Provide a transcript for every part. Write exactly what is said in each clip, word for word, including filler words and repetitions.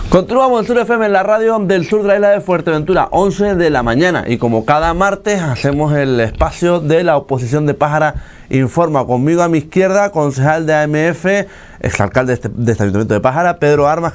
Continuamos en Sur F M, en la radio del sur de la isla de Fuerteventura, once de la mañana. Y como cada martes hacemos el espacio de la oposición de Pájara Informa. Conmigo a mi izquierda, concejal de A M F, exalcalde de este, de este ayuntamiento de Pájara, Pedro Armas.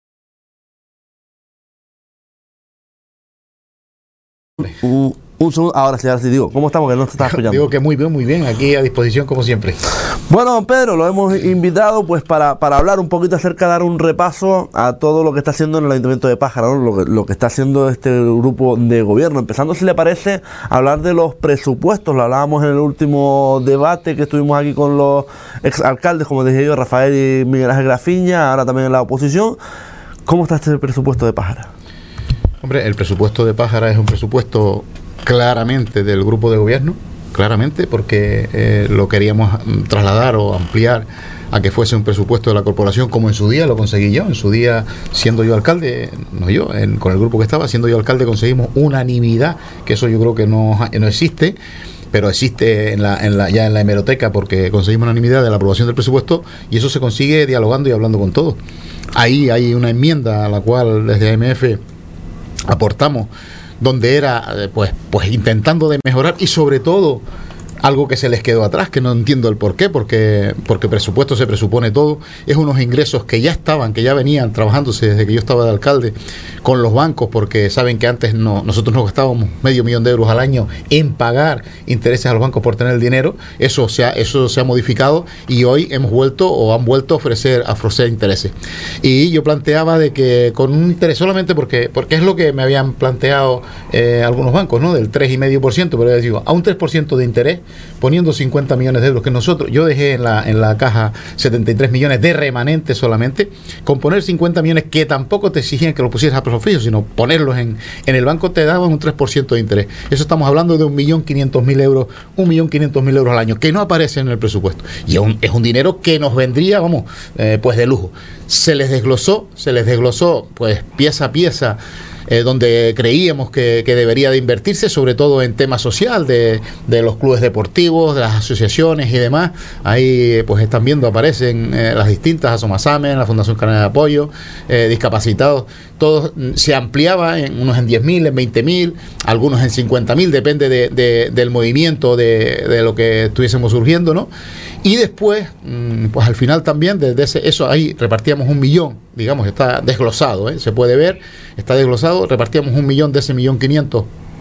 Un, un segundo, ahora sí, ahora sí digo, ¿cómo estamos? Que no te estás escuchando. Digo que muy bien, muy bien, aquí a disposición como siempre. Bueno, don Pedro, lo hemos invitado pues para, para hablar un poquito acerca, dar un repaso a todo lo que está haciendo en el Ayuntamiento de Pájara, ¿no? lo, que, lo que está haciendo este grupo de gobierno. Empezando, si le parece, hablar de los presupuestos. Lo hablábamos en el último debate que estuvimos aquí con los exalcaldes, como dije yo, Rafael y Miguel Ángel Grafiña, ahora también en la oposición. ¿Cómo está este presupuesto de Pájara? Hombre, el presupuesto de Pájara es un presupuesto claramente del grupo de gobierno, claramente, porque eh, lo queríamos trasladar o ampliar a que fuese un presupuesto de la corporación, como en su día lo conseguí yo. En su día, siendo yo alcalde, no yo, en, con el grupo que estaba, siendo yo alcalde, conseguimos unanimidad, que eso yo creo que no, no existe, pero existe en la, en la, ya en la hemeroteca, porque conseguimos unanimidad de la aprobación del presupuesto, y eso se consigue dialogando y hablando con todos. Ahí hay una enmienda a la cual desde A M F aportamos, donde era pues pues intentando de mejorar, y sobre todo algo que se les quedó atrás, que no entiendo el por qué, porque porque presupuesto se presupone todo, es unos ingresos que ya estaban, que ya venían trabajándose desde que yo estaba de alcalde con los bancos, porque saben que antes no nosotros nos gastábamos medio millón de euros al año en pagar intereses a los bancos por tener el dinero. Eso se ha, eso se ha modificado, y hoy hemos vuelto o han vuelto a ofrecer a ofrecer intereses. Y yo planteaba de que con un interés solamente porque porque es lo que me habían planteado eh, algunos bancos, ¿no? Del tres coma cinco por ciento, pero yo digo, a un tres por ciento de interés, poniendo cincuenta millones de euros, que nosotros, yo dejé en la, en la caja setenta y tres millones de remanente solamente, con poner cincuenta millones que tampoco te exigían que lo pusieras a plazo fijo, sino ponerlos en, en el banco, te daban un tres por ciento de interés. Eso estamos hablando de un millón quinientos mil euros, un millón quinientos mil euros al año, que no aparece en el presupuesto. Y es un, es un dinero que nos vendría, vamos, eh, pues de lujo. Se les desglosó, se les desglosó, pues pieza a pieza, Eh, donde creíamos que, que debería de invertirse, sobre todo en tema social, de, de los clubes deportivos, de las asociaciones y demás. Ahí pues están viendo, aparecen eh, las distintas, Asomasamen, la Fundación Canaria de Apoyo, eh, discapacitados, todos se ampliaba, en unos en diez mil, en veinte mil, algunos en cincuenta mil, depende de, de, del movimiento, de, de lo que estuviésemos surgiendo, ¿no? Y después, pues al final también, desde ese, eso ahí repartíamos un millón, digamos, está desglosado, ¿eh? Se puede ver, está desglosado, repartíamos un millón de ese millón quinientos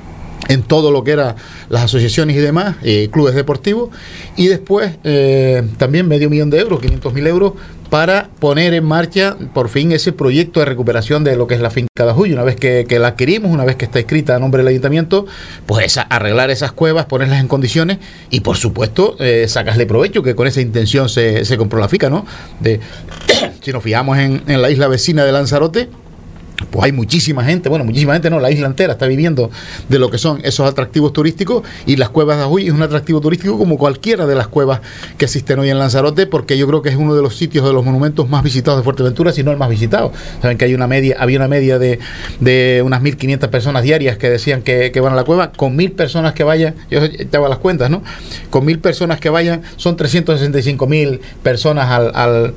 en todo lo que eran las asociaciones y demás, eh, clubes deportivos, y después eh, también medio millón de euros, quinientos mil euros, para poner en marcha por fin ese proyecto de recuperación de lo que es la finca de Ajuyo. Una vez que, que la adquirimos, una vez que está escrita a nombre del ayuntamiento, pues esa, arreglar esas cuevas, ponerlas en condiciones y por supuesto eh, sacarle provecho, que con esa intención se, se compró la finca, ¿no? De, si nos fijamos en, en la isla vecina de Lanzarote, pues hay muchísima gente, bueno, muchísima gente no, la isla entera está viviendo de lo que son esos atractivos turísticos, y las cuevas de Ajuy es un atractivo turístico como cualquiera de las cuevas que existen hoy en Lanzarote, porque yo creo que es uno de los sitios, de los monumentos más visitados de Fuerteventura, si no el más visitado. Saben que hay una media, había una media de, de unas mil quinientas personas diarias que decían que, que van a la cueva. Con mil personas que vayan, yo echaba las cuentas, ¿no? Con mil personas que vayan, son trescientos sesenta y cinco mil personas al, al,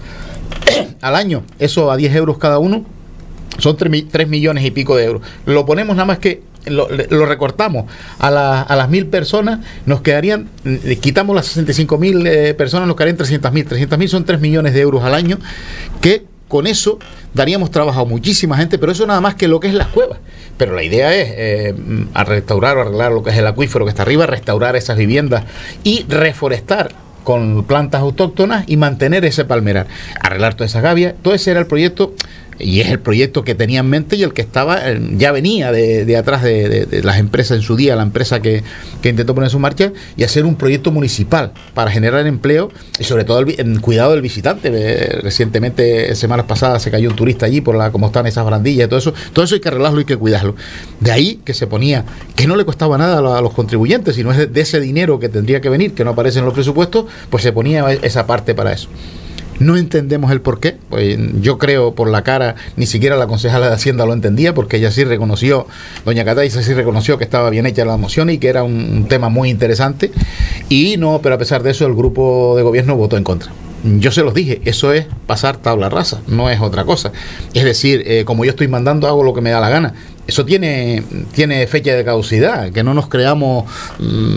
al año. Eso a diez euros cada uno, son tres millones y pico de euros. Lo ponemos nada más que, lo, lo recortamos a, la, a las mil personas, nos quedarían, le quitamos las sesenta y cinco mil eh, personas, nos quedarían trescientos mil. trescientos mil son tres millones de euros al año, que con eso daríamos trabajo a muchísima gente, pero eso nada más que lo que es las cuevas. Pero la idea es eh, a restaurar o arreglar lo que es el acuífero que está arriba, restaurar esas viviendas y reforestar con plantas autóctonas y mantener ese palmerar, arreglar toda esa gavia. Todo ese era el proyecto, y es el proyecto que tenía en mente y el que estaba, ya venía de, de atrás de, de, de las empresas en su día, la empresa que, que intentó poner en su marcha, y hacer un proyecto municipal para generar empleo y sobre todo el, el cuidado del visitante. Eh, recientemente, semanas pasadas, se cayó un turista allí por la cómo están esas barandillas y todo eso. Todo eso hay que arreglarlo y hay que cuidarlo. De ahí que se ponía, que no le costaba nada a los, a los contribuyentes, sino es de, de ese dinero que tendría que venir, que no aparece en los presupuestos, pues se ponía esa parte para eso. No entendemos el por qué, pues yo creo por la cara, ni siquiera la concejala de Hacienda lo entendía, porque ella sí reconoció, doña Cataiza sí reconoció que estaba bien hecha la moción y que era un, un tema muy interesante, y no, pero a pesar de eso el grupo de gobierno votó en contra. yo se los dije, eso es pasar tabla rasa, no es otra cosa. Es decir, eh, como yo estoy mandando, hago lo que me da la gana. Eso tiene, tiene fecha de caducidad, que no nos creamos mmm,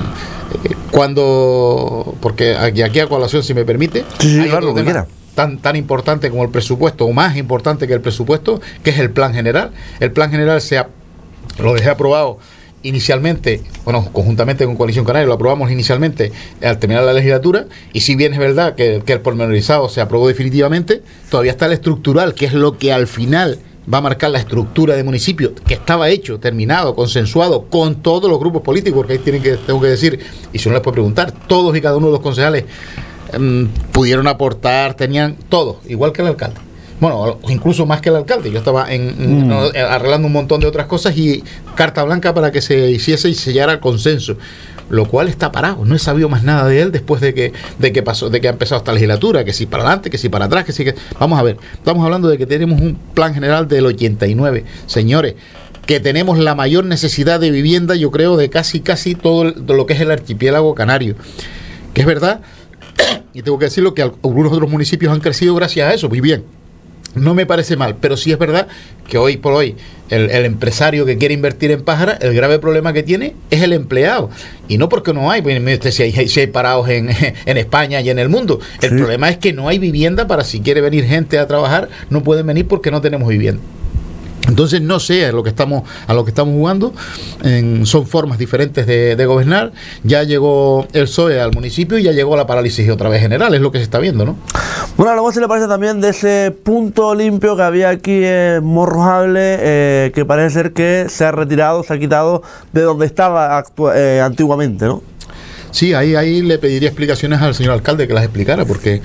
cuando, porque aquí, aquí a colación, si me permite, sí, sí, claro, lo que quiera. Tan, tan importante como el presupuesto, o más importante que el presupuesto, que es el plan general. El plan general se ha, lo dejé aprobado inicialmente, bueno, conjuntamente con Coalición Canaria, lo aprobamos inicialmente al terminar la legislatura, y si bien es verdad que, que el pormenorizado se aprobó definitivamente, todavía está el estructural, que es lo que al final va a marcar la estructura de municipio, que estaba hecho, terminado, consensuado con todos los grupos políticos, porque ahí tienen que, tengo que decir, y si no les puedo preguntar, todos y cada uno de los concejales um, pudieron aportar, tenían todo, igual que el alcalde. Bueno, incluso más que el alcalde. Yo estaba en, en, mm. arreglando un montón de otras cosas y carta blanca para que se hiciese y sellara el consenso, lo cual está parado. No he sabido más nada de él después de que de que pasó, de que ha empezado esta legislatura, que si para adelante, que si para atrás, que si que... Vamos a ver, estamos hablando de que tenemos un plan general del ochenta y nueve, señores, que tenemos la mayor necesidad de vivienda, yo creo, de casi casi todo el, de lo que es el archipiélago canario. Que es verdad, y tengo que decirlo, que algunos otros municipios han crecido gracias a eso, muy bien. No me parece mal, pero sí es verdad que hoy por hoy el, el empresario que quiere invertir en Pájara, el grave problema que tiene es el empleado. Y no porque no hay, pues, si hay, si hay parados en, en España y en el mundo. El sí. problema es que no hay vivienda para si quiere venir gente a trabajar, no pueden venir porque no tenemos vivienda. Entonces no sé a lo que estamos a lo que estamos jugando, en, son formas diferentes de, de gobernar. Ya llegó el P S O E al municipio y ya llegó la parálisis otra vez general, es lo que se está viendo, ¿no? Bueno, luego se le parece también de ese punto limpio que había aquí en Morrojable, eh, que parece ser que se ha retirado, se ha quitado de donde estaba actu- eh, antiguamente, ¿no? Sí, ahí, ahí le pediría explicaciones al señor alcalde que las explicara, porque...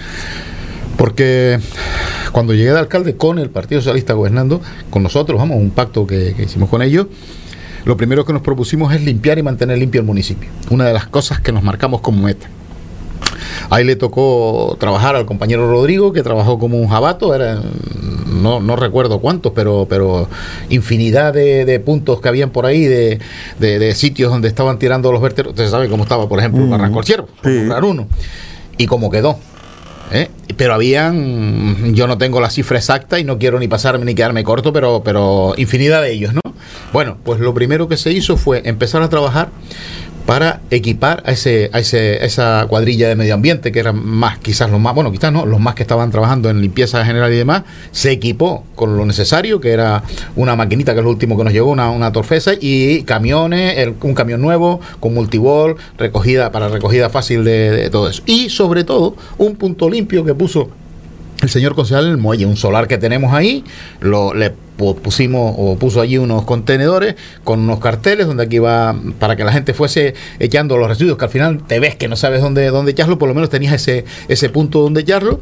Porque cuando llegué de alcalde con el Partido Socialista gobernando, con nosotros, vamos, un pacto que, que hicimos con ellos, lo primero que nos propusimos es limpiar y mantener limpio el municipio. Una de las cosas que nos marcamos como meta. Ahí le tocó trabajar al compañero Rodrigo, que trabajó como un jabato, era, no, no recuerdo cuántos, pero, pero infinidad de, de puntos que habían por ahí, de, de, de sitios donde estaban tirando los vertederos. Ustedes saben cómo estaba, por ejemplo, el Barranco del Ciervo, por nombrar uno, y cómo quedó. ¿Eh? Pero habían, yo no tengo la cifra exacta y no quiero ni pasarme ni quedarme corto, pero, pero infinidad de ellos, ¿no? Bueno, pues lo primero que se hizo fue empezar a trabajar para equipar a ese a ese a esa cuadrilla de medio ambiente, que eran más, quizás los más, bueno, quizás no, los más que estaban trabajando en limpieza general y demás. Se equipó con lo necesario, que era una maquinita, que es lo último que nos llegó, una, una torfesa, y camiones, el, un camión nuevo con multibol, recogida para recogida fácil de, de todo eso. Y sobre todo, un punto limpio que puso el señor concejal en el muelle, un solar que tenemos ahí, lo le pusimos o puso allí unos contenedores con unos carteles donde aquí va, para que la gente fuese echando los residuos, que al final te ves que no sabes dónde, dónde echarlo, por lo menos tenías ese, ese punto donde echarlo,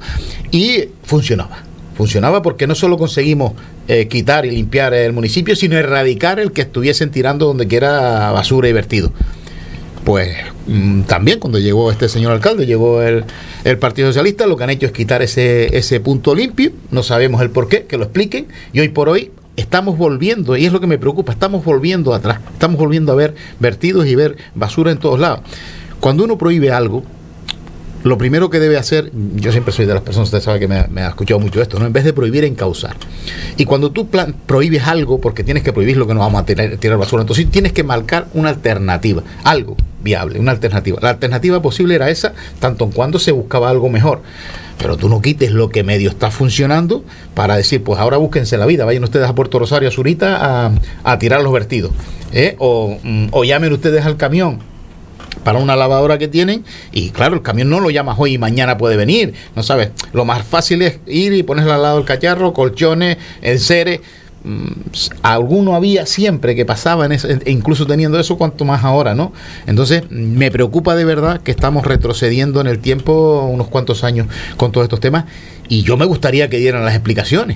y funcionaba. Funcionaba porque no solo conseguimos eh, quitar y limpiar el municipio, sino erradicar el que estuviesen tirando donde quiera basura y vertido. Pues mmm, también cuando llegó este señor alcalde, llegó el, el Partido Socialista, lo que han hecho es quitar ese, ese punto limpio, no sabemos el por qué, que lo expliquen, y hoy por hoy estamos volviendo, y es lo que me preocupa, estamos volviendo atrás, estamos volviendo a ver vertidos y ver basura en todos lados. Cuando uno prohíbe algo, lo primero que debe hacer, yo siempre soy de las personas, usted sabe que me, me ha escuchado mucho esto, ¿no? En vez de prohibir, encauzar. Y cuando tú plan, prohíbes algo, porque tienes que prohibir lo que no vamos a tirar, tirar basura, entonces tienes que marcar una alternativa, algo viable, una alternativa. La alternativa posible era esa, tanto en cuando se buscaba algo mejor. Pero tú no quites lo que medio está funcionando para decir, pues ahora búsquense la vida, vayan ustedes a Puerto Rosario, a Zurita, a, a tirar los vertidos. ¿eh? O, o llamen ustedes al camión para una lavadora que tienen, y claro, el camión no lo llamas hoy y mañana puede venir, no sabes, lo más fácil es ir y ponerle al lado el cacharro, colchones, enseres. Alguno había siempre que pasaba en ese, incluso teniendo eso, cuanto más ahora, ¿no? Entonces me preocupa de verdad que estamos retrocediendo en el tiempo unos cuantos años con todos estos temas, y yo me gustaría que dieran las explicaciones,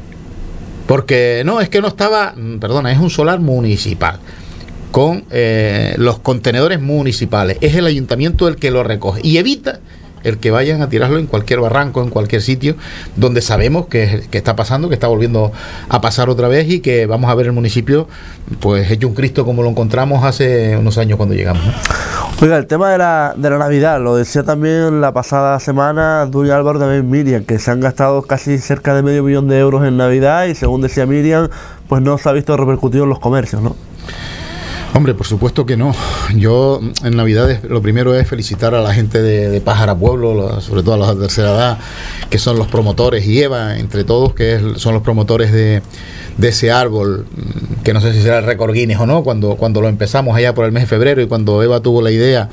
porque no, es que no estaba, perdona, es un solar municipal con eh, los contenedores municipales, es el ayuntamiento el que lo recoge y evita el que vayan a tirarlo en cualquier barranco, en cualquier sitio donde sabemos que, que está pasando, que está volviendo a pasar otra vez, y que vamos a ver el municipio pues hecho un Cristo como lo encontramos hace unos años cuando llegamos, ¿no? Oiga, el tema de la, de la Navidad, lo decía también la pasada semana Doña Álvaro, también Miriam, que se han gastado casi cerca de medio millón de euros en Navidad y según decía Miriam, pues no se ha visto repercutido en los comercios, ¿no? Hombre, por supuesto que no. Yo en Navidades lo primero es felicitar a la gente de, de Pájara Pueblo, sobre todo a los de tercera edad, que son los promotores, y Eva, entre todos, que es, son los promotores de, de ese árbol, que no sé si será el récord Guinness o no, cuando, cuando lo empezamos allá por el mes de febrero y cuando Eva tuvo la idea,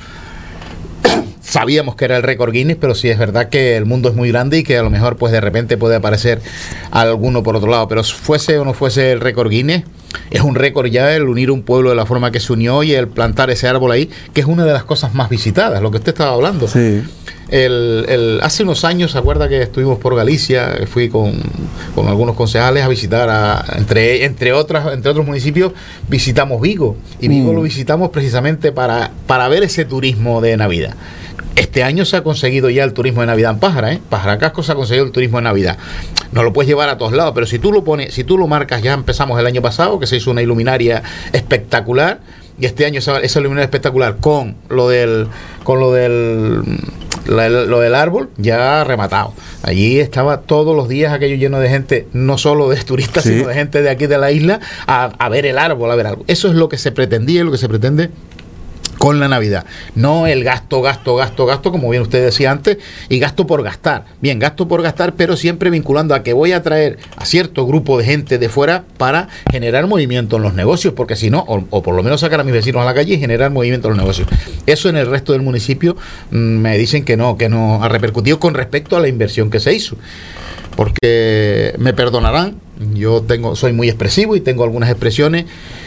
sabíamos que era el récord Guinness, pero sí es verdad que el mundo es muy grande y que a lo mejor pues de repente puede aparecer alguno por otro lado, pero fuese o no fuese el récord Guinness, es un récord ya el unir un pueblo de la forma que se unió y el plantar ese árbol ahí, que es una de las cosas más visitadas, lo que usted estaba hablando. Sí. El, el, hace unos años, ¿se acuerda que estuvimos por Galicia? Fui con, con algunos concejales a visitar, a, entre, entre, otras, entre otros municipios, visitamos Vigo. Y Vigo mm. lo visitamos precisamente para, para ver ese turismo de Navidad. Este año se ha conseguido ya el turismo de Navidad en Pájara, ¿eh? Pájara Casco se ha conseguido el turismo de Navidad. No lo puedes llevar a todos lados, pero si tú lo pones, si tú lo marcas, ya empezamos el año pasado, que se hizo una iluminaria espectacular, y este año esa, esa iluminaria espectacular con lo del, con lo del Lo, lo del árbol ya rematado. Allí estaba todos los días aquello lleno de gente, no solo de turistas, sí, sino de gente de aquí de la isla a, a ver el árbol, a ver algo. Eso es lo que se pretendía y lo que se pretende con la Navidad. No el gasto, gasto, gasto, gasto, como bien usted decía antes, y gasto por gastar. Bien, gasto por gastar, pero siempre vinculando a que voy a traer a cierto grupo de gente de fuera para generar movimiento en los negocios, porque si no, o, o por lo menos sacar a mis vecinos a la calle y generar movimiento en los negocios. Eso en el resto del municipio mmm, me dicen que no, que no ha repercutido con respecto a la inversión que se hizo. Porque me perdonarán, yo tengo, soy muy expresivo y tengo algunas expresiones.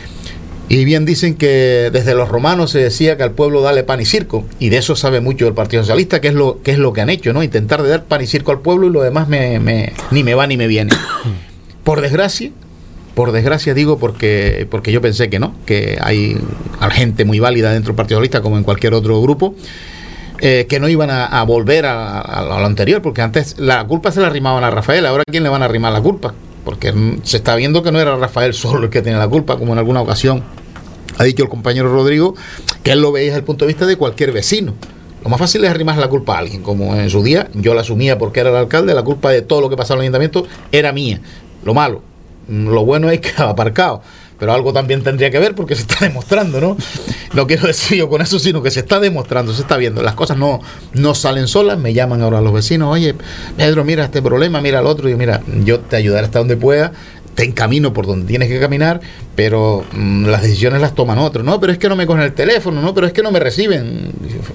Y bien dicen que desde los romanos se decía que al pueblo dale pan y circo, y de eso sabe mucho el Partido Socialista, que es lo que es lo que han hecho, ¿no? Intentar de dar pan y circo al pueblo, y lo demás me, me, ni me va ni me viene. Por desgracia, por desgracia digo, porque, porque yo pensé que no, que hay gente muy válida dentro del Partido Socialista, como en cualquier otro grupo, eh, que no iban a, a volver a, a, a lo anterior, porque antes la culpa se la arrimaban a Rafael, ahora ¿a quién le van a arrimar la culpa? Porque se está viendo que no era Rafael solo el que tenía la culpa, como en alguna ocasión ha dicho el compañero Rodrigo, que él lo veía desde el punto de vista de cualquier vecino. Lo más fácil es arrimar la culpa a alguien, como en su día yo la asumía porque era el alcalde, la culpa de todo lo que pasaba en el ayuntamiento era mía. Lo malo, lo bueno es que estaba aparcado, pero algo también tendría que ver porque se está demostrando, ¿no? No quiero decir yo con eso, sino que se está demostrando, se está viendo. Las cosas no, no salen solas, me llaman ahora los vecinos, oye, Pedro, mira este problema, mira el otro, y mira, yo te ayudaré hasta donde pueda, te encamino por donde tienes que caminar, pero mmm, las decisiones las toman otros. No, pero es que no me cogen el teléfono, no, pero es que no me reciben.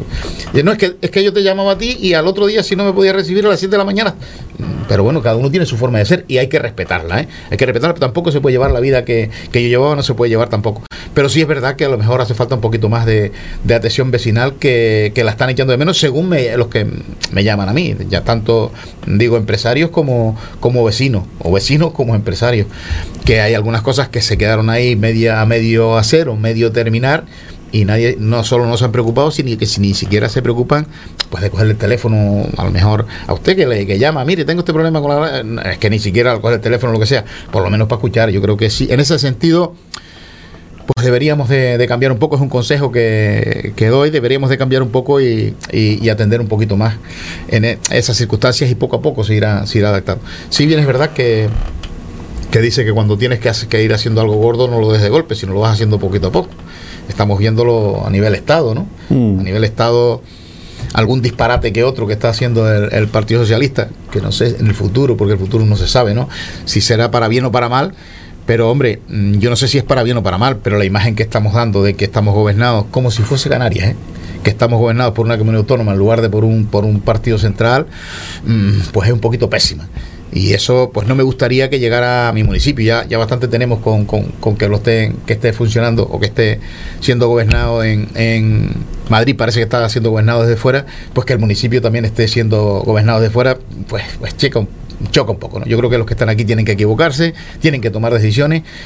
Y no, es que, es que yo te llamaba a ti y al otro día si no me podía recibir a las siete de la mañana. Pero bueno, cada uno tiene su forma de ser y hay que respetarla, ¿eh? Hay que respetarla, pero tampoco se puede llevar la vida que, que yo llevaba, no se puede llevar tampoco. Pero sí es verdad que a lo mejor hace falta un poquito más de, de atención vecinal, que, que la están echando de menos, según me, los que me llaman a mí, ya tanto digo empresarios como, como vecinos, o vecinos como empresarios, que hay algunas cosas que se quedaron ahí media, medio hacer o medio terminar, y nadie, no solo no se han preocupado, sino que si ni siquiera se preocupan pues de cogerle el teléfono a lo mejor a usted que le que llama, mire, tengo este problema con la... es que ni siquiera coger el teléfono o lo que sea, por lo menos para escuchar. Yo creo que sí, en ese sentido pues deberíamos de, de cambiar un poco, es un consejo que, que doy, deberíamos de cambiar un poco y, y, y atender un poquito más en esas circunstancias, y poco a poco se irá, se irá adaptando. Si bien es verdad que que dice que cuando tienes que, hacer, que ir haciendo algo gordo no lo des de golpe, sino lo vas haciendo poquito a poco. Estamos viéndolo a nivel Estado, ¿no? Mm. A nivel Estado, algún disparate que otro que está haciendo el, el Partido Socialista, que no sé en el futuro, porque el futuro no se sabe, ¿no? Si será para bien o para mal, pero hombre, yo no sé si es para bien o para mal, pero la imagen que estamos dando de que estamos gobernados como si fuese Canarias, ¿eh? Que estamos gobernados por una comunidad autónoma en lugar de por un, por un partido central, pues es un poquito pésima. Y eso pues no me gustaría que llegara a mi municipio. Ya, ya bastante tenemos con, con, con que lo esté, que esté funcionando o que esté siendo gobernado en, en Madrid, parece que está siendo gobernado desde fuera, pues que el municipio también esté siendo gobernado desde fuera, pues, pues checa un, choca un poco, ¿no? Yo creo que los que están aquí tienen que equivocarse, tienen que tomar decisiones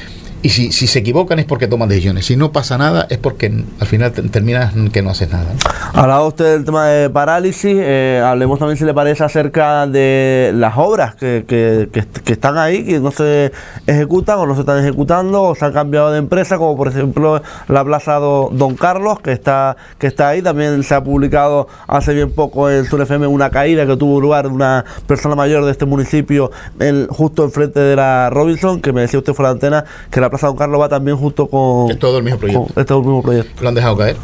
Y si, si se equivocan es porque toman decisiones. Si no pasa nada es porque al final te, terminas que no haces nada. Hablaba usted del tema de parálisis. Eh, hablemos también, si le parece, acerca de las obras que, que, que, que están ahí, que no se ejecutan o no se están ejecutando o se han cambiado de empresa, como por ejemplo la Plaza Do, Don Carlos, que está, que está ahí. También se ha publicado hace bien poco en Sur F M una caída que tuvo lugar de una persona mayor de este municipio en, justo enfrente de la Robinson, que me decía usted fuera de antena que la Plaza Don Carlos va también justo con... Es todo el mismo proyecto. Con, es todo el mismo proyecto. Lo han dejado caer.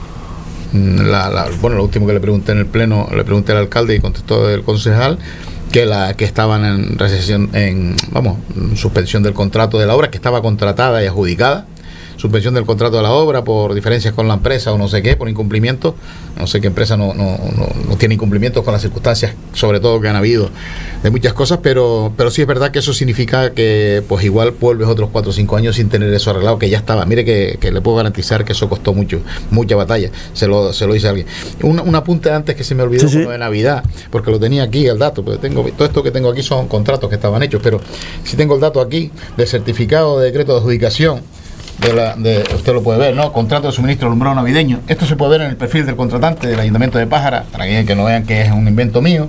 La, la, bueno, lo último que le pregunté en el pleno, le pregunté al alcalde y contestó el concejal que la que estaban en recesión, en vamos, en suspensión del contrato de la obra, que estaba contratada y adjudicada. Suspensión del contrato de la obra por diferencias con la empresa o no sé qué, por incumplimiento. No sé qué empresa no, no, no, no tiene incumplimientos con las circunstancias, sobre todo que han habido de muchas cosas, pero pero sí es verdad que eso significa que pues igual vuelves otros cuatro o cinco años sin tener eso arreglado, que ya estaba. Mire que, que le puedo garantizar que eso costó mucho, mucha batalla. Se lo, se lo hice a alguien. Un, un apunte antes que se me olvidó, sí, sí. de Navidad, porque lo tenía aquí el dato, pero tengo todo esto que tengo aquí son contratos que estaban hechos, pero si tengo el dato aquí de certificado de decreto de adjudicación. De la, de, usted lo puede ver, ¿no? Contrato de suministro de alumbrado navideño. Esto se puede ver en el perfil del contratante del Ayuntamiento de Pájara, para que no vean que es un invento mío.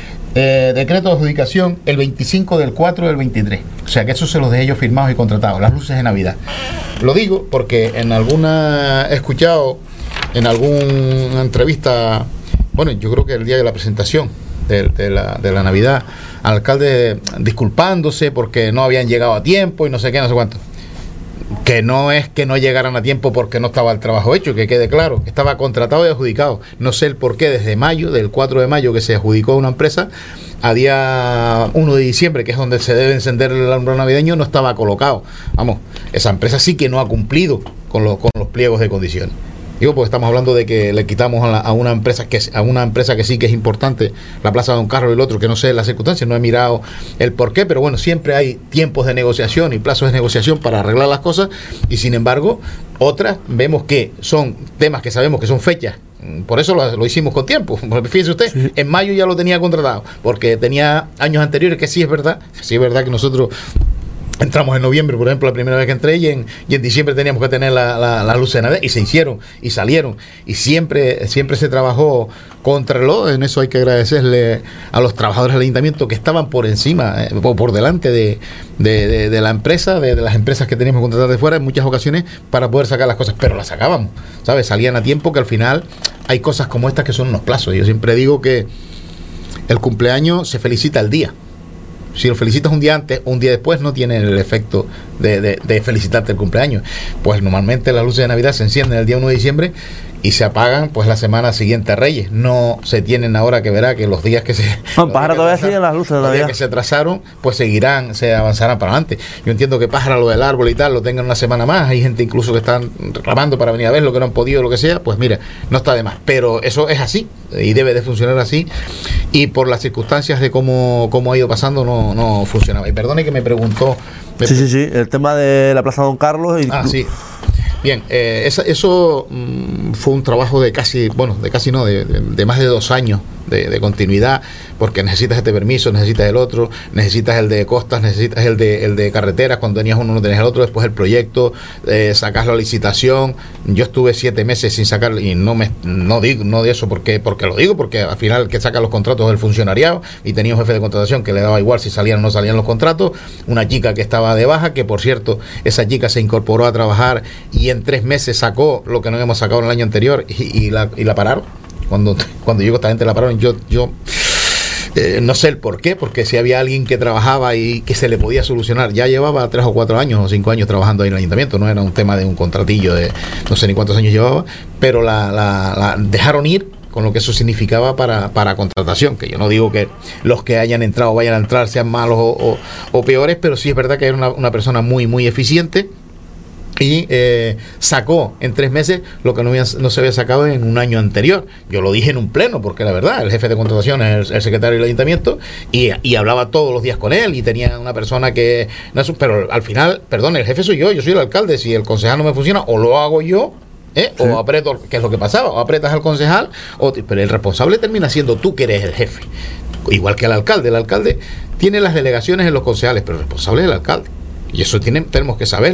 Eh, decreto de adjudicación el veinticinco del cuatro del veintitrés. O sea que eso se los dejé yo firmados y contratados, las luces de Navidad. Lo digo porque en alguna he escuchado, en alguna entrevista, bueno, yo creo que el día de la presentación de, de, la, de la Navidad, al alcalde disculpándose porque no habían llegado a tiempo y no sé qué, no sé cuánto. Que no es que no llegaran a tiempo porque no estaba el trabajo hecho, que quede claro, estaba contratado y adjudicado. No sé el por qué desde mayo, del cuatro de mayo que se adjudicó a una empresa, a día uno de diciembre, que es donde se debe encender el alumbrado navideño, no estaba colocado. Vamos, esa empresa sí que no ha cumplido con, lo, con los pliegos de condiciones. Digo, porque estamos hablando de que le quitamos a, la, a una empresa que a una empresa que sí que es importante, la Plaza Don Carlos y el otro, que no sé las circunstancias, no he mirado el por qué, pero bueno, siempre hay tiempos de negociación y plazos de negociación para arreglar las cosas, y sin embargo, otras vemos que son temas que sabemos que son fechas. Por eso lo, lo hicimos con tiempo. Fíjese usted, sí. En mayo ya lo tenía contratado, porque tenía años anteriores que sí es verdad, sí es verdad que nosotros entramos en noviembre, por ejemplo, la primera vez que entré, y en, y en diciembre teníamos que tener la, la, la luz de Navidad, y se hicieron y salieron, y siempre siempre se trabajó contra el reloj. En eso hay que agradecerle a los trabajadores del ayuntamiento que estaban por encima, eh, por, por delante de, de, de, de la empresa, de, de las empresas que teníamos que contratar de fuera en muchas ocasiones para poder sacar las cosas, pero las sacábamos, ¿sabes? Salían a tiempo, que al final hay cosas como estas que son unos plazos. Yo siempre digo que el cumpleaños se felicita el día. Si lo felicitas un día antes o un día después, no tiene el efecto de, de, de felicitarte el cumpleaños. Pues normalmente las luces de Navidad se encienden el día uno de diciembre y se apagan pues la semana siguiente a Reyes. No se tienen ahora, que verá que los días que se... No, Pájara todavía siguen las luces de Navidad. Los días que se trazaron, pues seguirán, se avanzarán para adelante. Yo entiendo que Pájara, lo del árbol y tal, lo tengan una semana más. Hay gente incluso que están reclamando para venir a ver lo que no han podido, lo que sea. Pues mira, no está de más. Pero eso es así y debe de funcionar así. Y por las circunstancias de cómo, cómo ha ido pasando, no, no funcionaba. Y perdone que me preguntó... Me sí, sí, sí. El tema de la Plaza Don Carlos. Y... Ah, sí. Bien, eh, esa, eso mmm, fue un trabajo de casi, bueno, de casi no, de, de, de más de dos años de, de continuidad, porque necesitas este permiso, necesitas el otro, necesitas el de costas, necesitas el de el de carreteras, cuando tenías uno no tenías el otro, después el proyecto, eh, sacas la licitación. Yo estuve siete meses sin sacar, y no me no digo no de eso porque porque lo digo, porque al final el que saca los contratos es el funcionariado, y tenía un jefe de contratación que le daba igual si salían o no salían los contratos, una chica que estaba de baja, que por cierto, esa chica se incorporó a trabajar y en tres meses sacó lo que no habíamos sacado en el año anterior, y, y, la, y la pararon. Cuando, cuando llegó esta gente la pararon, yo, yo eh, no sé el por qué, porque si había alguien que trabajaba y que se le podía solucionar, ya llevaba tres o cuatro años o cinco años trabajando ahí en el ayuntamiento, no era un tema de un contratillo de no sé ni cuántos años llevaba, pero la, la, la dejaron ir, con lo que eso significaba para, para contratación, que yo no digo que los que hayan entrado o vayan a entrar sean malos o, o, o peores, pero sí es verdad que era una, una persona muy, muy eficiente. Y eh, sacó en tres meses lo que no, había, no se había sacado en un año anterior. Yo lo dije en un pleno, porque la verdad, el jefe de contratación es el, el secretario del ayuntamiento, y, y hablaba todos los días con él, y tenía una persona que... No, pero al final, perdón, el jefe soy yo, yo soy el alcalde. Si el concejal no me funciona, o lo hago yo, ¿eh? Sí. O aprieto, que es lo que pasaba, o aprietas al concejal, o, pero el responsable termina siendo tú, que eres el jefe. Igual que el alcalde. El alcalde tiene las delegaciones en los concejales, pero el responsable es el alcalde. Y eso tiene, tenemos que saberlo.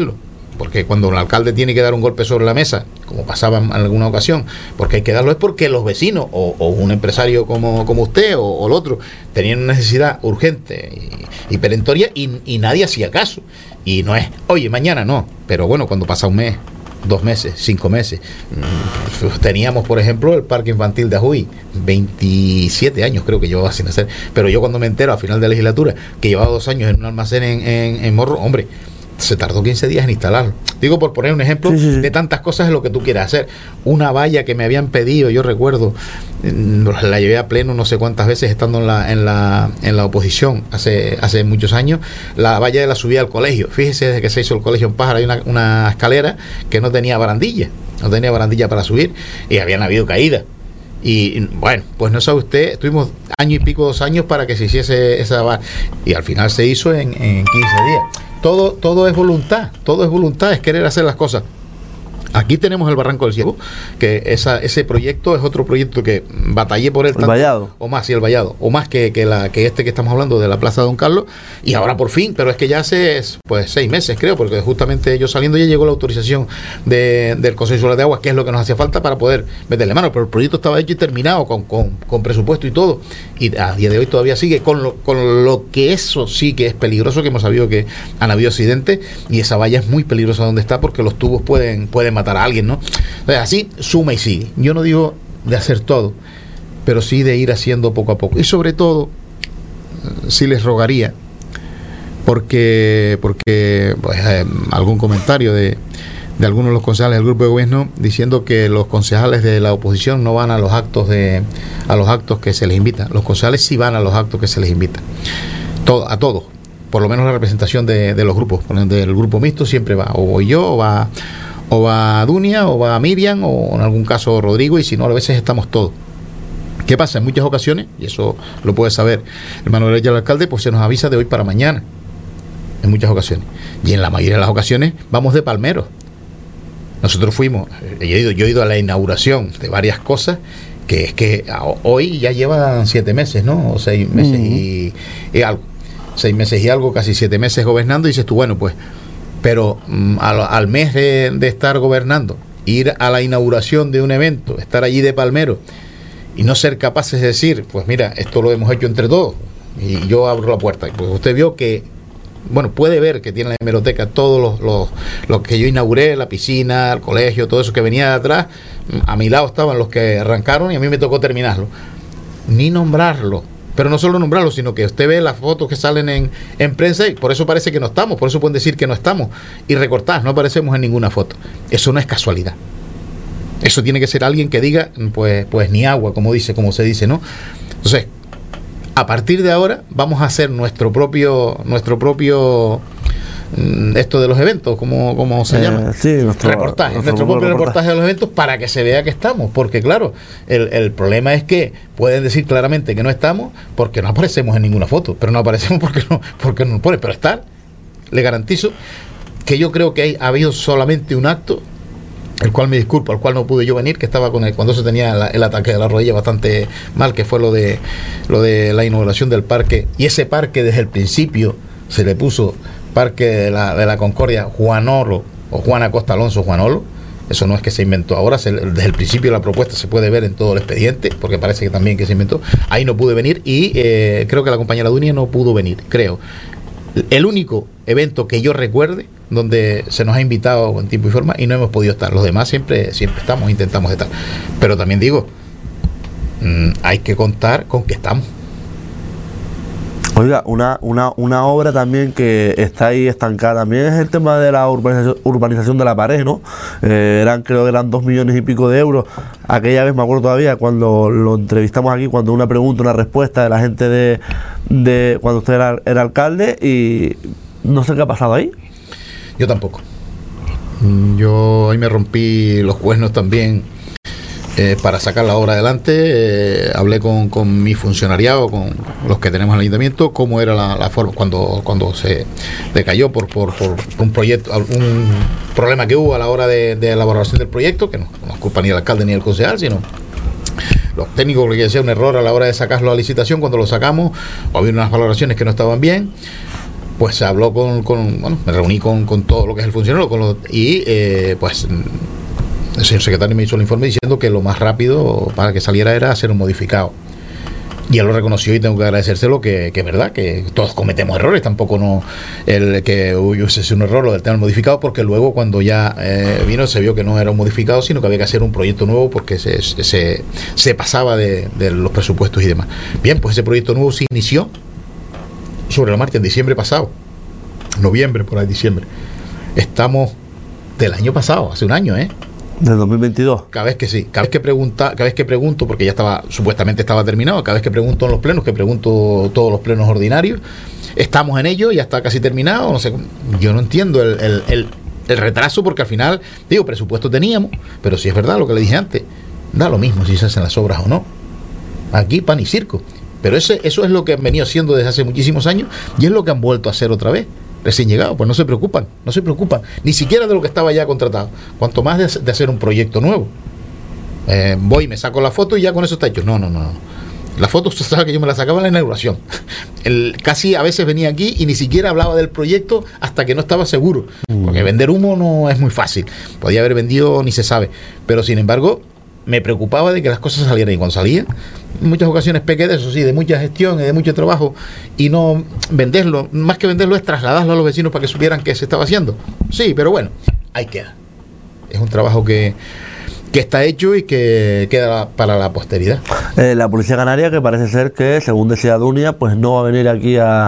porque cuando el alcalde tiene que dar un golpe sobre la mesa, como pasaba en alguna ocasión, porque hay que darlo, es porque los vecinos o, o un empresario como, como usted o, o el otro tenían una necesidad urgente y, y perentoria y, y nadie hacía caso. Y no es, oye, mañana no, pero bueno, cuando pasa un mes, dos meses, cinco meses, teníamos por ejemplo el parque infantil de Ajuy, veintisiete años creo que llevaba sin hacer, pero yo cuando me entero a final de legislatura que llevaba dos años en un almacén en, en, en Morro, hombre, se tardó quince días en instalarlo. Digo, por poner un ejemplo, sí, sí, sí. de tantas cosas es lo que tú quieras hacer. Una valla que me habían pedido, yo recuerdo, la llevé a pleno no sé cuántas veces estando en la en la, en la oposición hace hace muchos años, la valla de la subida al colegio. Fíjese, desde que se hizo el colegio en Pájara hay una, una escalera que no tenía barandilla, no tenía barandilla para subir y habían habido caídas. Y bueno, pues no sabe usted, estuvimos año y pico, dos años para que se hiciese esa valla y al final se hizo en, en quince días. Todo, todo es voluntad, todo es voluntad, es querer hacer las cosas. Aquí tenemos el Barranco del Ciego, que esa, ese proyecto es otro proyecto que batallé por él. El Vallado. O más, sí, el Vallado. O más que, que, la, que este que estamos hablando de la Plaza Don Carlos. Y ahora por fin, pero es que ya hace pues seis meses, creo, porque justamente yo saliendo ya llegó la autorización de, del Consejo Insular de Aguas, que es lo que nos hacía falta para poder meterle mano. Pero el proyecto estaba hecho y terminado, con, con, con presupuesto y todo. Y a día de hoy todavía sigue, con lo, con lo que eso sí que es peligroso, que hemos sabido que han habido accidentes. Y esa valla es muy peligrosa donde está, porque los tubos pueden, pueden matar a alguien, ¿no? O sea, así suma y sigue. Yo no digo de hacer todo, pero sí de ir haciendo poco a poco. Y sobre todo, sí les rogaría, porque porque pues, eh, algún comentario de, de algunos de los concejales del grupo de gobierno diciendo que los concejales de la oposición no van a los actos de a los actos que se les invita. Los concejales sí van a los actos que se les invita. Todo, a todos. Por lo menos la representación de, de los grupos. Del grupo mixto siempre va. O voy yo, o va o va Dunia, o va Miriam, o en algún caso Rodrigo, y si no, a veces estamos todos. ¿Qué pasa? En muchas ocasiones, y eso lo puede saber el Manuel Reyes, el alcalde, pues se nos avisa de hoy para mañana, en muchas ocasiones. Y en la mayoría de las ocasiones vamos de palmeros. Nosotros fuimos, yo he ido, yo he ido a la inauguración de varias cosas, que es que hoy ya llevan siete meses, ¿no? O seis meses uh-huh. y, y algo. Seis meses y algo, casi siete meses gobernando, y dices tú, bueno, pues pero mm, al, al mes de, de estar gobernando, ir a la inauguración de un evento, estar allí de palmero y no ser capaces de decir, pues mira, esto lo hemos hecho entre todos y yo abro la puerta. Pues usted vio que, bueno, puede ver que tiene la hemeroteca todos los, los, los que yo inauguré, la piscina, el colegio, todo eso que venía de atrás. A mi lado estaban los que arrancaron y a mí me tocó terminarlo. Ni nombrarlo. Pero no solo nombrarlo, sino que usted ve las fotos que salen en, en prensa y por eso parece que no estamos, por eso pueden decir que no estamos y recortadas, no aparecemos en ninguna foto. Eso no es casualidad. Eso tiene que ser alguien que diga, pues, pues ni agua, como dice, como se dice, ¿no? Entonces, a partir de ahora vamos a hacer nuestro propio, nuestro propio esto de los eventos, ¿cómo, cómo se eh, llama? Sí, nuestro reportaje, nuestro, nuestro propio reportaje. reportaje de los eventos para que se vea que estamos, porque claro, el, el problema es que pueden decir claramente que no estamos porque no aparecemos en ninguna foto, pero no aparecemos porque no, porque no nos pone, pero estar, le garantizo que yo creo que hay, ha habido solamente un acto, el cual me disculpo, al cual no pude yo venir, que estaba con el, cuando se tenía la, el ataque de la rodilla bastante mal, que fue lo de lo de la inauguración del parque, y ese parque desde el principio se le puso Parque de la, de la Concordia Juanolo, o Juan Acosta Alonso Juanolo. Eso no es que se inventó ahora, se, desde el principio de la propuesta se puede ver en todo el expediente, porque parece que también que se inventó. Ahí no pude venir y eh, creo que la compañera Dunia no pudo venir, creo. El único evento que yo recuerde donde se nos ha invitado en tiempo y forma y no hemos podido estar. Los demás siempre, siempre estamos, intentamos estar. Pero también digo, mmm, hay que contar con que estamos. Oiga, una, una, una obra también que está ahí estancada también es el tema de la urbanización, urbanización de La Pared, ¿no? Eh, eran, creo que eran dos millones y pico de euros. Aquella vez me acuerdo todavía cuando lo entrevistamos aquí, cuando una pregunta, una respuesta de la gente de, de cuando usted era, era alcalde, y no sé qué ha pasado ahí. Yo tampoco. Yo ahí me rompí los cuernos también. Eh, para sacar la obra adelante, eh, hablé con, con mi funcionariado, con los que tenemos en el ayuntamiento, cómo era la, la forma cuando cuando se decayó por, por, por un proyecto, un problema que hubo a la hora de, de elaboración del proyecto, que no, no es culpa ni del alcalde ni del concejal, sino los técnicos, que decía un error a la hora de sacarlo a licitación. Cuando lo sacamos, había unas valoraciones que no estaban bien. pues se habló con, con bueno, me reuní con, con todo lo que es el funcionario con lo, y eh, pues el señor secretario me hizo el informe diciendo que lo más rápido para que saliera era hacer un modificado. Y él lo reconoció y tengo que agradecérselo, que, que es verdad, que todos cometemos errores, tampoco no el que hubiese sido un error lo del tema modificado, porque luego cuando ya eh, vino se vio que no era un modificado, sino que había que hacer un proyecto nuevo porque se, se, se pasaba de, de los presupuestos y demás. Bien, pues ese proyecto nuevo se inició sobre la marcha en diciembre pasado, noviembre, por ahí, diciembre. Estamos del año pasado, hace un año, ¿eh? Del dos mil veintidós. Cada vez que sí, cada vez que pregunta, cada vez que pregunto, porque ya estaba, supuestamente estaba terminado, cada vez que pregunto en los plenos, que pregunto todos los plenos ordinarios, estamos en ello, ya está casi terminado, no sé, yo no entiendo el, el, el, el retraso, porque al final, digo, presupuesto teníamos, pero si es verdad lo que le dije antes, da lo mismo si se hacen las obras o no. Aquí pan y circo. Pero ese, eso es lo que han venido haciendo desde hace muchísimos años y es lo que han vuelto a hacer otra vez. Recién llegado, pues no se preocupan, no se preocupan, ni siquiera de lo que estaba ya contratado, cuanto más de, de hacer un proyecto nuevo. Eh, voy, me saco la foto y ya con eso está hecho. No, no, no. La foto, usted sabe que yo me la sacaba en la inauguración. El, casi a veces venía aquí y ni siquiera hablaba del proyecto hasta que no estaba seguro, porque vender humo no es muy fácil. Podía haber vendido, ni se sabe, pero sin embargo me preocupaba de que las cosas salieran, y cuando salían, en muchas ocasiones pequé de eso, sí, de mucha gestión y de mucho trabajo, y no venderlo, más que venderlo es trasladarlo a los vecinos para que supieran qué se estaba haciendo. Sí, pero bueno, ahí queda. Es un trabajo que, que está hecho y que queda para la posteridad. Eh, la Policía Canaria, que parece ser que, según decía Dunia, pues no va a venir aquí a,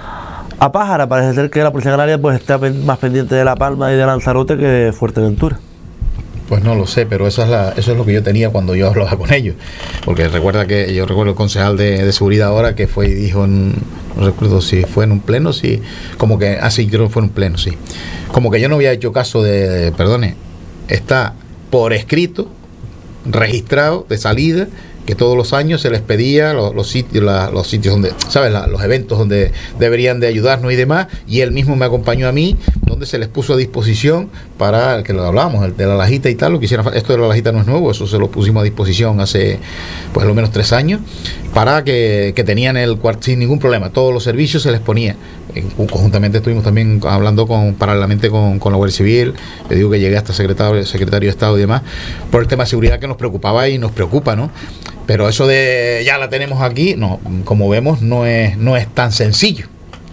a Pájara. Parece ser que la Policía Canaria pues está más pendiente de La Palma y de Lanzarote que de Fuerteventura. Pues no lo sé, pero eso es, la, eso es lo que yo tenía cuando yo hablaba con ellos. Porque recuerda que yo recuerdo el concejal de, de seguridad ahora que fue y dijo, en, no recuerdo si fue en un pleno, si, como que, ah sí, creo que fue en un pleno, sí. Como que yo no había hecho caso de, de perdone, está por escrito, registrado de salida, que todos los años se les pedía los, los sitios, la, los sitios donde, ¿sabes? La, los eventos donde deberían de ayudarnos y demás, y él mismo me acompañó a mí, donde se les puso a disposición para, que lo hablábamos, el de la lajita y tal, lo que hicieron, esto de la lajita no es nuevo, eso se lo pusimos a disposición hace, pues, a lo menos tres años, para que, que tenían el cuarto sin ningún problema, todos los servicios se les ponía. Conjuntamente estuvimos también hablando con, paralelamente con, con la Guardia Civil, le digo que llegué hasta secretario, secretario de Estado y demás, por el tema de seguridad que nos preocupaba y nos preocupa, ¿no? Pero eso de ya la tenemos aquí, no, como vemos, no es, no es tan sencillo.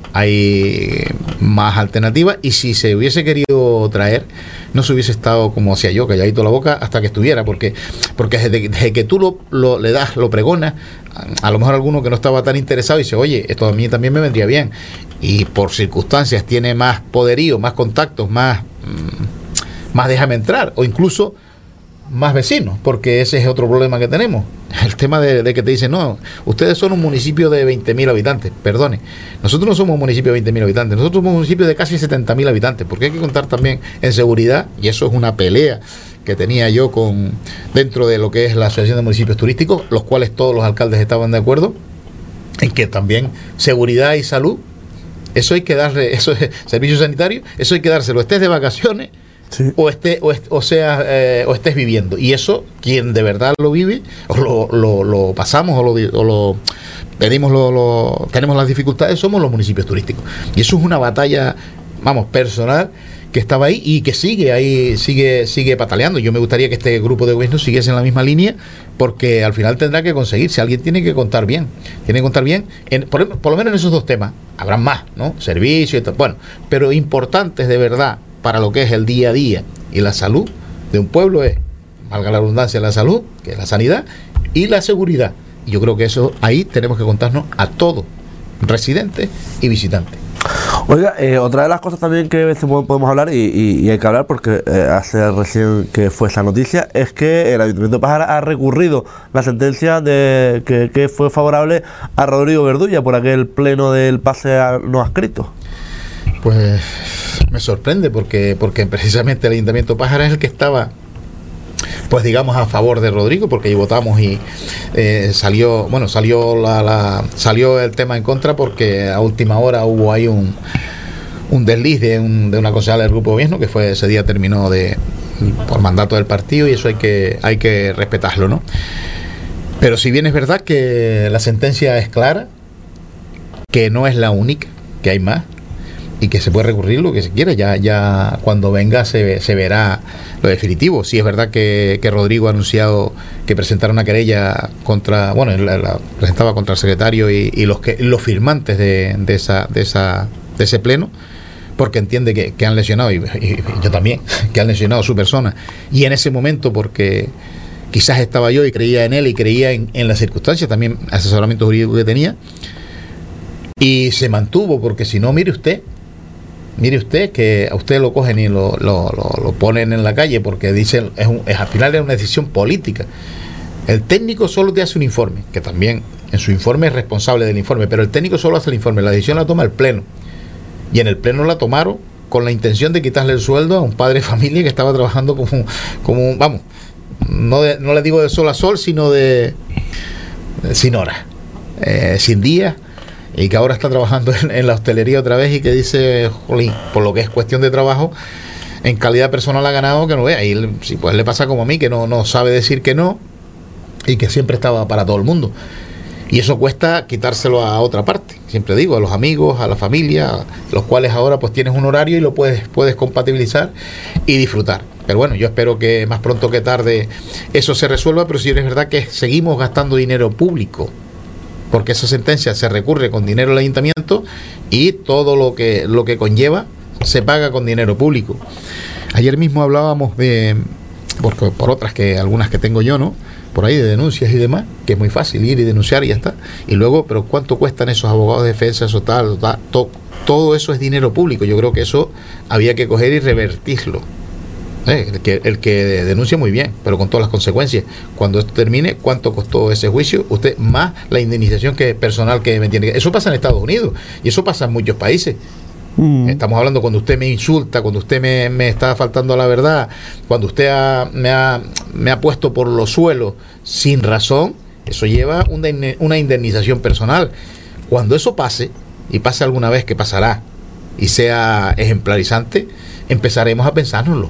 Hay más alternativas y si se hubiese querido traer, no se hubiese estado como hacía yo, calladito la boca hasta que estuviera, porque porque desde, desde que tú lo, lo le das, lo pregonas, a, a lo mejor alguno que no estaba tan interesado dice, oye, esto a mí también me vendría bien, y por circunstancias tiene más poderío, más contactos, más, mmm, más déjame entrar, o incluso más vecinos, porque ese es otro problema que tenemos, el tema de, de que te dicen, no, ustedes son un municipio de veinte mil habitantes, perdone, nosotros no somos un municipio de veinte mil habitantes, nosotros somos un municipio de casi setenta mil habitantes, porque hay que contar también en seguridad, y eso es una pelea que tenía yo con dentro de lo que es la Asociación de Municipios Turísticos, los cuales todos los alcaldes estaban de acuerdo, en que también seguridad y salud, eso hay que darle, eso es servicio sanitario, eso hay que dárselo, estés de vacaciones, sí, o esté o, est, o sea eh, o estés viviendo, y eso quien de verdad lo vive o lo, lo, lo pasamos o lo, o lo pedimos lo, lo tenemos las dificultades, somos los municipios turísticos, y eso es una batalla, vamos, personal, que estaba ahí y que sigue ahí, sigue sigue pataleando. Yo me gustaría que este grupo de gobierno siguiese en la misma línea, porque al final tendrá que conseguirse, alguien tiene que contar bien, tiene que contar bien, en, por, por lo menos en esos dos temas, habrán más, ¿no? Servicio y tal, bueno, pero importantes de verdad para lo que es el día a día y la salud de un pueblo es, valga la redundancia, la salud, que es la sanidad, y la seguridad. Y yo creo que eso ahí tenemos que contarnos a todos, residentes y visitantes. Oiga, eh, otra de las cosas también que podemos hablar y, y, y hay que hablar porque eh, hace recién que fue esa noticia, es que el Ayuntamiento de Pájara ha recurrido la sentencia de que, que fue favorable a Rodrigo Verdulla por aquel pleno del pase a no adscrito. Pues me sorprende porque porque precisamente el Ayuntamiento de Pájara es el que estaba, pues digamos, a favor de Rodrigo, porque ahí votamos y eh, salió, bueno, salió la, la salió el tema en contra porque a última hora hubo ahí un un desliz de, un, de una concejal del grupo de gobierno que fue ese día terminó de por mandato del partido, y eso hay que hay que respetarlo, ¿no? Pero si bien es verdad que la sentencia es clara, que no es la única, que hay más, y que se puede recurrir lo que se quiera. Ya ya cuando venga se, se verá lo definitivo. Sí es verdad que, que Rodrigo ha anunciado que presentara una querella contra, bueno, la, la presentaba contra el secretario y, y los que los firmantes de, de esa de esa de ese pleno, porque entiende que, que han lesionado, y, y yo también, que han lesionado a su persona. Y en ese momento, porque quizás estaba yo y creía en él y creía en, en las circunstancias, también asesoramiento jurídico que tenía, y se mantuvo, porque si no, mire usted, mire usted que a usted lo cogen y lo, lo, lo, lo ponen en la calle, porque dicen, es, un, es al final es una decisión política. El técnico solo te hace un informe, que también en su informe es responsable del informe, pero el técnico solo hace el informe, la decisión la toma el pleno, y en el pleno la tomaron con la intención de quitarle el sueldo a un padre de familia que estaba trabajando como, como vamos, no, de, no le digo de sol a sol, sino de, de sin horas, eh, sin días, y que ahora está trabajando en, en la hostelería otra vez, y que dice, jolín, por lo que es cuestión de trabajo, en calidad personal ha ganado que no vea. Y sí, pues le pasa como a mí, que no, no sabe decir que no, y que siempre estaba para todo el mundo. Y eso cuesta quitárselo a otra parte, siempre digo, a los amigos, a la familia, los cuales ahora pues tienes un horario y lo puedes, puedes compatibilizar y disfrutar. Pero bueno, yo espero que más pronto que tarde eso se resuelva, pero sí es verdad que seguimos gastando dinero público, porque esa sentencia se recurre con dinero del ayuntamiento y todo lo que, lo que conlleva se paga con dinero público. Ayer mismo hablábamos de, porque por otras que algunas que tengo yo, ¿no?, por ahí de denuncias y demás, que es muy fácil ir y denunciar y ya está. Y luego, pero ¿cuánto cuestan esos abogados de defensa, eso tal, tal, to, todo eso es dinero público? Yo creo que eso había que coger y revertirlo. Eh, el, que, el que denuncia muy bien, pero con todas las consecuencias. Cuando esto termine, ¿cuánto costó ese juicio? Usted más la indemnización que personal que me tiene que... Eso pasa en Estados Unidos y eso pasa en muchos países. Mm. Estamos hablando cuando usted me insulta, cuando usted me, me está faltando a la verdad, cuando usted ha, me, ha, me ha puesto por los suelos sin razón, eso lleva una, una indemnización personal. Cuando eso pase, y pase alguna vez, que pasará, y sea ejemplarizante, empezaremos a pensárnoslo.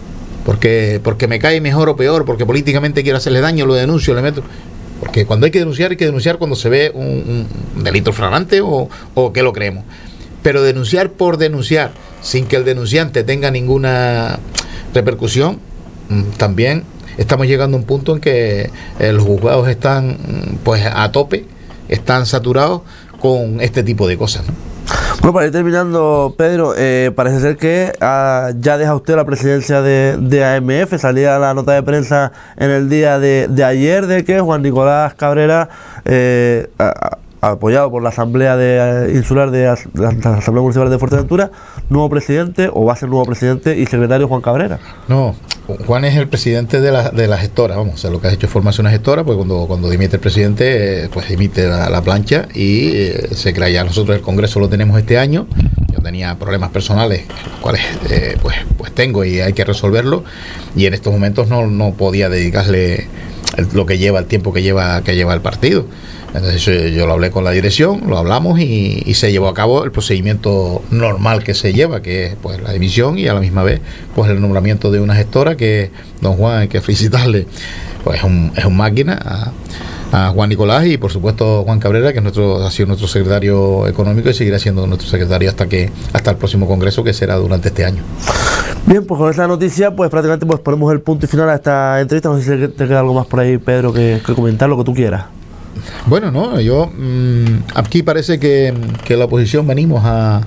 Porque, porque me cae mejor o peor, porque políticamente quiero hacerle daño, lo denuncio, le meto... Porque cuando hay que denunciar, hay que denunciar cuando se ve un, un delito flagrante o, o que lo creemos. Pero denunciar por denunciar, sin que el denunciante tenga ninguna repercusión, también estamos llegando a un punto en que eh, los juzgados están pues a tope, están saturados con este tipo de cosas, ¿no? Bueno, para ir terminando, Pedro, eh, parece ser que ah, ya deja usted la presidencia de, de A M F. Salía la nota de prensa en el día de, de ayer de que Juan Nicolás Cabrera, eh, a, apoyado por la Asamblea de, Insular de la Asamblea Municipal de Fuerteventura, nuevo presidente, o va a ser nuevo presidente y secretario Juan Cabrera. No, Juan es el presidente de la, de la gestora, vamos, o sea, lo que ha hecho es formarse una gestora, pues cuando, cuando dimite el presidente, eh, pues dimite la, la plancha y eh, se crea. Ya nosotros el Congreso lo tenemos este año. Yo tenía problemas personales, los cuales eh, pues, pues tengo y hay que resolverlo, y en estos momentos no, no podía dedicarle el, lo que lleva, el tiempo que lleva, que lleva el partido. Entonces yo, yo lo hablé con la dirección, lo hablamos y, y se llevó a cabo el procedimiento normal que se lleva, que es pues la dimisión y a la misma vez pues el nombramiento de una gestora, que don Juan, hay que felicitarle, pues es un, es un máquina, a, a Juan Nicolás, y por supuesto Juan Cabrera, que es nuestro, ha sido nuestro secretario económico y seguirá siendo nuestro secretario hasta que hasta el próximo congreso, que será durante este año. Bien, pues con esta noticia pues prácticamente pues ponemos el punto y final a esta entrevista. No sé si te queda algo más por ahí, Pedro, que, que comentar, lo que tú quieras. Bueno, no, yo mmm, aquí parece que, que la oposición venimos a,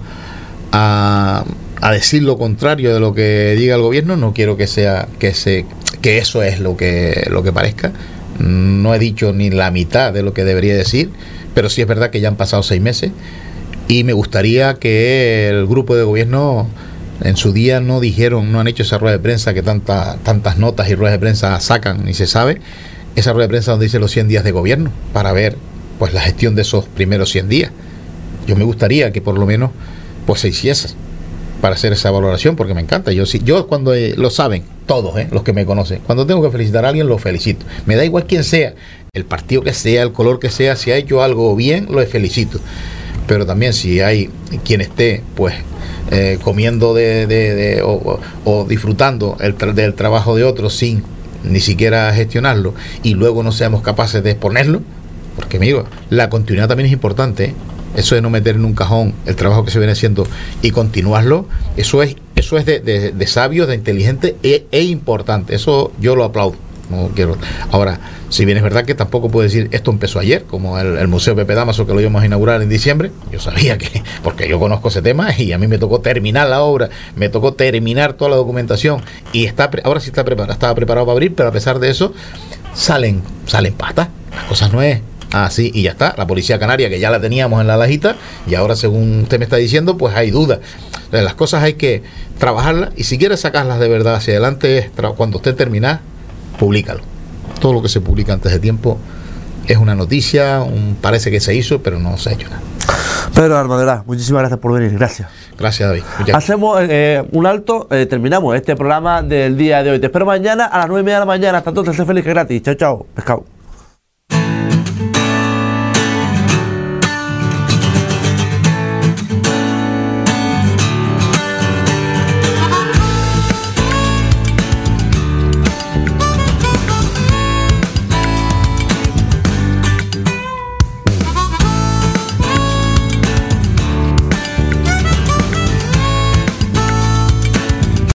a, a decir lo contrario de lo que diga el gobierno. No quiero que sea que se que eso es lo que lo que parezca. No he dicho ni la mitad de lo que debería decir, pero sí es verdad que ya han pasado seis meses y me gustaría que el grupo de gobierno en su día no dijeron, no han hecho esa rueda de prensa que tanta, tantas notas y ruedas de prensa sacan, ni se sabe. Esa rueda de prensa donde dice los cien días de gobierno, para ver pues la gestión de esos primeros cien días. Yo me gustaría que por lo menos pues se hiciese para hacer esa valoración, porque me encanta. Yo sí, yo cuando eh, lo saben todos, eh, los que me conocen, cuando tengo que felicitar a alguien lo felicito. Me da igual quién sea, el partido que sea, el color que sea, si ha hecho algo bien lo felicito. Pero también si hay quien esté pues eh, comiendo de, de, de o, o, o disfrutando el tra- del trabajo de otros sin ni siquiera gestionarlo, y luego no seamos capaces de exponerlo, porque amigo, la continuidad también es importante, ¿eh? eso de no meter en un cajón el trabajo que se viene haciendo y continuarlo, eso es, eso es de, de, de sabios, de inteligente e, e importante. Eso yo lo aplaudo. No quiero. Ahora, si bien es verdad que tampoco puedo decir esto empezó ayer, como el, el Museo Pepe Damaso, que lo íbamos a inaugurar en diciembre, yo sabía que, porque yo conozco ese tema y a mí me tocó terminar la obra, me tocó terminar toda la documentación y está ahora sí está preparado, estaba preparado para abrir, pero a pesar de eso salen, salen patas, las cosas no es así y ya está. La Policía Canaria, que ya la teníamos en la lajita y ahora según usted me está diciendo, pues hay dudas. Las cosas hay que trabajarlas y si quieres sacarlas de verdad hacia adelante, cuando usted termina, publícalo. Todo lo que se publica antes de tiempo es una noticia, un, parece que se hizo, pero no se ha hecho nada. Pedro Armadera, muchísimas gracias por venir. Gracias. Gracias, David. Muchas Hacemos eh, un alto, eh, terminamos este programa del día de hoy. Te espero mañana a las nueve y media de la mañana. Hasta entonces, sé feliz que gratis. Chao, chao. Pescado.